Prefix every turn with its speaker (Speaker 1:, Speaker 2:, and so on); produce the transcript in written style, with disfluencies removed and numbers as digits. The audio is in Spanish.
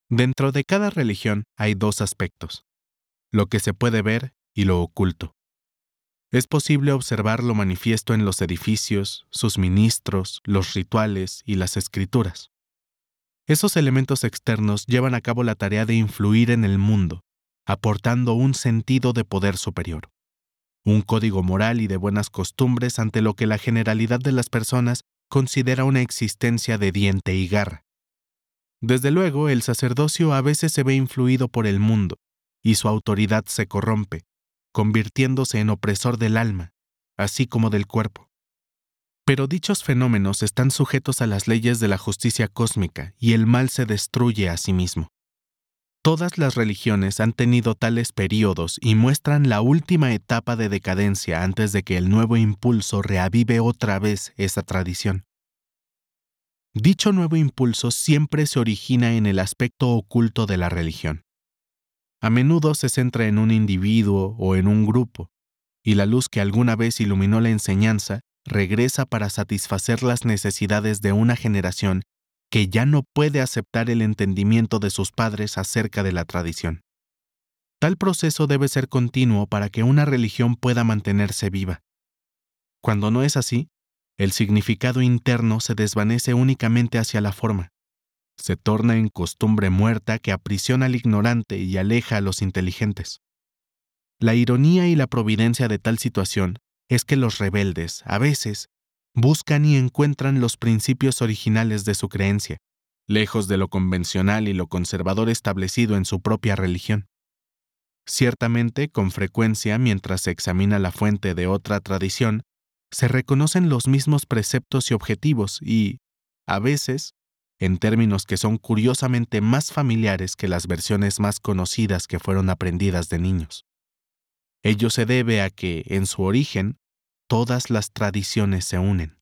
Speaker 1: Dentro de cada religión hay dos aspectos: lo que se puede ver y lo oculto. Es posible observar lo manifiesto en los edificios, sus ministros, los rituales y las escrituras. Esos elementos externos llevan a cabo la tarea de influir en el mundo, aportando un sentido de poder superior, un código moral y de buenas costumbres ante lo que la generalidad de las personas considera una existencia de diente y garra. Desde luego, el sacerdocio a veces se ve influido por el mundo, y su autoridad se corrompe, convirtiéndose en opresor del alma, así como del cuerpo. Pero dichos fenómenos están sujetos a las leyes de la justicia cósmica y el mal se destruye a sí mismo. Todas las religiones han tenido tales períodos y muestran la última etapa de decadencia antes de que el nuevo impulso reavive otra vez esa tradición. Dicho nuevo impulso siempre se origina en el aspecto oculto de la religión. A menudo se centra en un individuo o en un grupo, y la luz que alguna vez iluminó la enseñanza regresa para satisfacer las necesidades de una generación que ya no puede aceptar el entendimiento de sus padres acerca de la tradición. Tal proceso debe ser continuo para que una religión pueda mantenerse viva. Cuando no es así, el significado interno se desvanece únicamente hacia la forma. Se torna en costumbre muerta que aprisiona al ignorante y aleja a los inteligentes. La ironía y la providencia de tal situación es que los rebeldes, a veces, buscan y encuentran los principios originales de su creencia, lejos de lo convencional y lo conservador establecido en su propia religión. Ciertamente, con frecuencia, mientras se examina la fuente de otra tradición, se reconocen los mismos preceptos y objetivos y, a veces, en términos que son curiosamente más familiares que las versiones más conocidas que fueron aprendidas de niños. Ello se debe a que, en su origen, todas las tradiciones se unen.